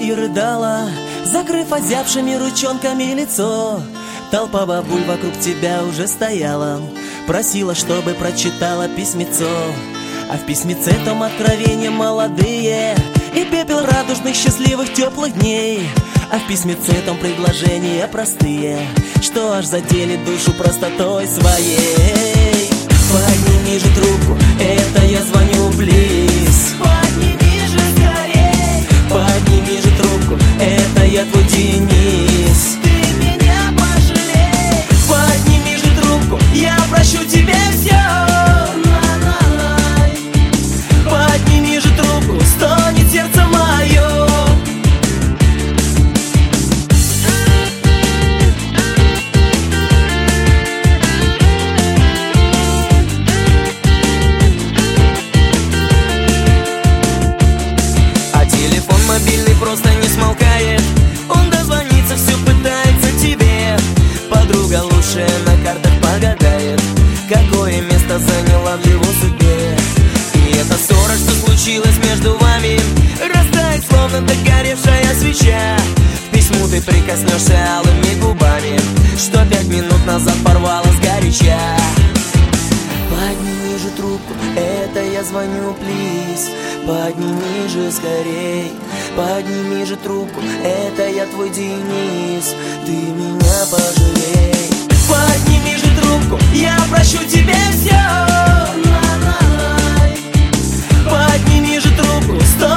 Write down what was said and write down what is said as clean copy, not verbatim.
и рыдала, закрыв озябшими ручонками лицо. Толпа бабуль вокруг тебя уже стояла, просила, чтобы прочитала письмецо. А в письмеце том откровения молодые и пепел радужных, счастливых, теплых дней. А в письмеце том предложения простые, что аж задели душу простотой своей. Подними же трубку, это я звоню, плиз. Подними же скорей. Подними же трубку, это я твой Денис. Ты меня пожалей. Подними же трубку, я прощу тебе все. Подними же трубку, стонет сердце мое. А телефон мобильный просто не смолкает. Он дозвониться все пытается тебе. Подруга лучшая на картах погадает, какое место заняла в его судьбе. И эта ссора, что случилась между вами, растает, словно догоревшая свеча. К письму ты прикоснешься алыми губами, что 5 минут назад порвала сгоряча. Подними же трубку, это я звоню, плиз. Подними же скорей. Подними же трубку, это я твой Денис. Ты меня пожалей. Подними же трубку, я прощу тебе все. Подними же трубку,